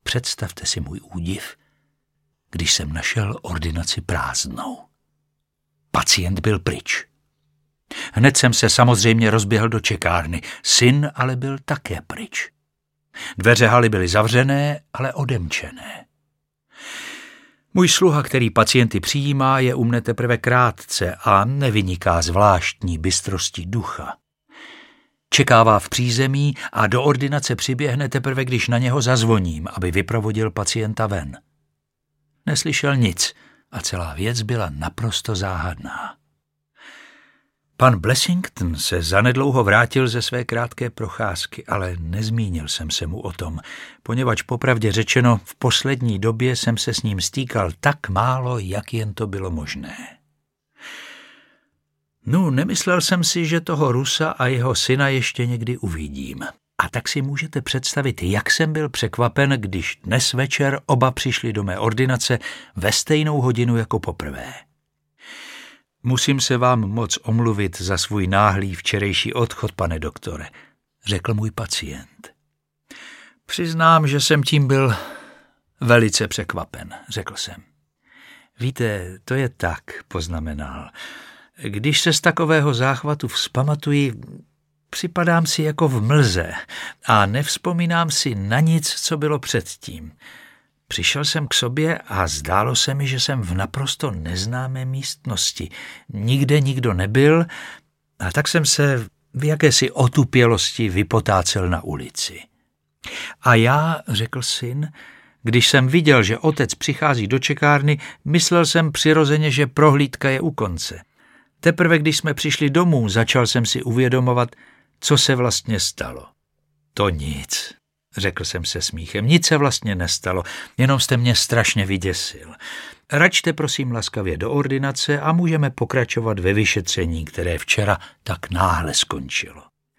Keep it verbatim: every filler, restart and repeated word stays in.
Představte si můj údiv, když jsem našel ordinaci prázdnou. Pacient byl pryč. Hned jsem se samozřejmě rozběhl do čekárny, syn ale byl také pryč. Dveře haly byly zavřené, ale odemčené. Můj sluha, který pacienty přijímá, je u mne teprve krátce a nevyniká zvláštní bystrostí ducha. Čekává v přízemí a do ordinace přiběhne teprve, když na něho zazvoním, aby vyprovodil pacienta ven. Neslyšel nic a celá věc byla naprosto záhadná. Pan Blessington se zanedlouho vrátil ze své krátké procházky, ale nezmínil jsem se mu o tom, poněvadž popravdě řečeno v poslední době jsem se s ním stýkal tak málo, jak jen to bylo možné. No, nemyslel jsem si, že toho Rusa a jeho syna ještě někdy uvidím. A tak si můžete představit, jak jsem byl překvapen, když dnes večer oba přišli do mé ordinace ve stejnou hodinu jako poprvé. Musím se vám moc omluvit za svůj náhlý včerejší odchod, pane doktore, řekl můj pacient. Přiznám, že jsem tím byl velice překvapen, řekl jsem. Víte, to je tak, poznamenal. Když se z takového záchvatu vzpamatuji, připadám si jako v mlze a nevzpomínám si na nic, co bylo předtím. Přišel jsem k sobě a zdálo se mi, že jsem v naprosto neznámé místnosti. Nikde nikdo nebyl a tak jsem se v jakési otupělosti vypotácel na ulici. A já, řekl syn, když jsem viděl, že otec přichází do čekárny, myslel jsem přirozeně, že prohlídka je u konce. Teprve když jsme přišli domů, začal jsem si uvědomovat, co se vlastně stalo. To nic, řekl jsem se smíchem, nic se vlastně nestalo, jenom jste mě strašně vyděsil. Račte prosím laskavě do ordinace a můžeme pokračovat ve vyšetření, které včera tak náhle skončilo.